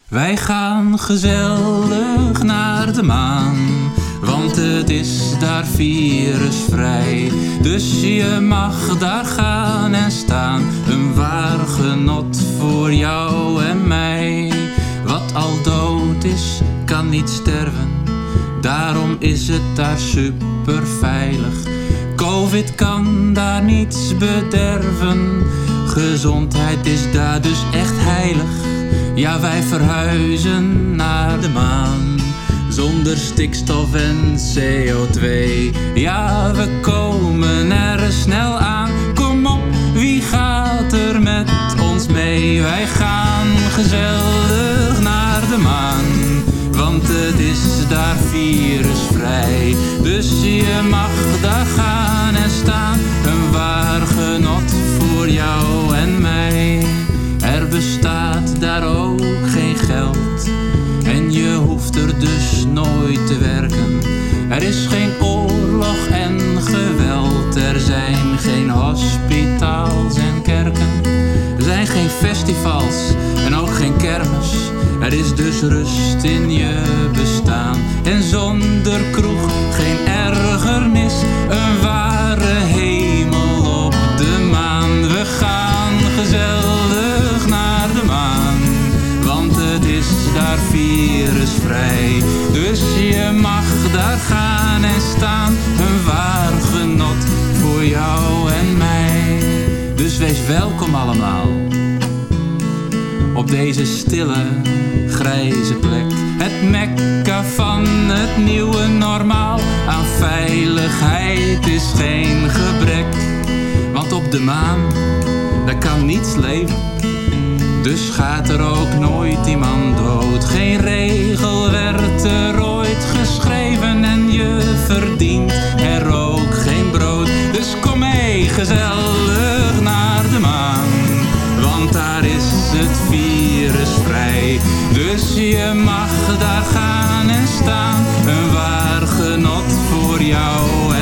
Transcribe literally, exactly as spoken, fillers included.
Wij gaan gezellig naar de maan, want het is daar virusvrij. Dus je mag daar gaan en staan, een waar genot voor jou en mij. Wat al dood is, kan niet sterven, daarom is het daar super veilig. Covid kan daar niets bederven, gezondheid is daar dus echt heilig. Ja, wij verhuizen naar de maan, zonder stikstof en C O twee. Ja, we komen er snel aan. Kom op, wie gaat er met ons mee? Wij gaan gezellig naar de maan, want het is daar virusvrij. Dus je mag daar gaan en staan, een waar genot voor jou en mij. Er bestaat daar ook geen geld en je hoeft er dus nooit te werken. Er is geen oorlog en geweld, er zijn geen hospitaals en kerken. Er zijn geen festivals en ook geen kermis, er is dus rust in je bestaan. En zonder kroeg geen ergernis, een ware hemel op de maan. We gaan gezellig naar de maan, want het is daar virusvrij. Dus je mag daar gaan en staan, een waar genot voor jou en mij. Dus wees welkom allemaal op deze stille, grijze plek. Het mekka van het nieuwe normaal, aan veiligheid is geen gebrek. Want op de maan, daar kan niets leven, dus gaat er ook nooit iemand dood. Geen regel werd er ooit geschreven en je verdient er ook geen brood. Dus kom mee gezellig naar de maan, want daar is het virusvrij. Dus je mag daar gaan en staan, een waar genot voor jou